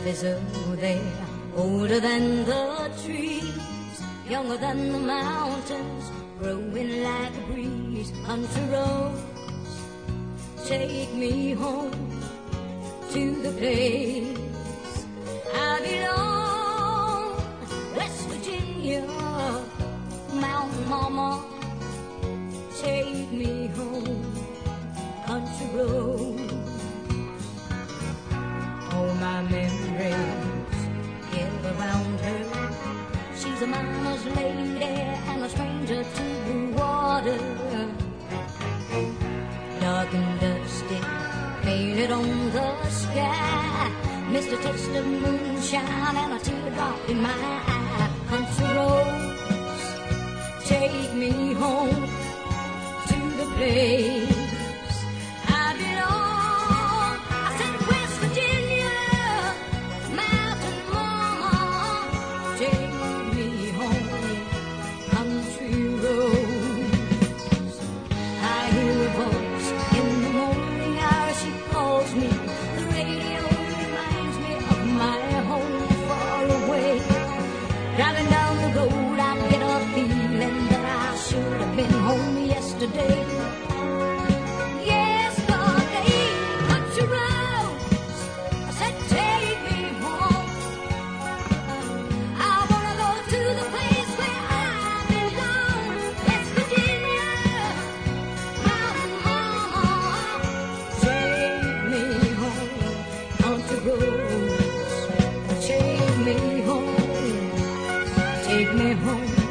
life is over there, older than the trees, younger than the mountains, growing like a breeze. Country roads, take me home to the place I belong. West Virginia, Mountain Mama, take me home. Country roads, all my memories gather around her. She's a mama's lady and a stranger to the water. Dark and dusty, painted on the sky, mist a taste of moonshine and a teardrop in my eye. Country roads, take me home to the place I belong. I said West Virginia, Mountain Mama, take me home. Country roads, I hear a voice in the morning hour. She calls me. The radio reminds me of my home far away. Driving down the road, I get a feeling that I should have been home yesterday. Yesterday, country roads, I said take me home. I wanna go to the place where I belong. West Virginia, Mountain Mama, take me home. Country roads, take me home. Take me home.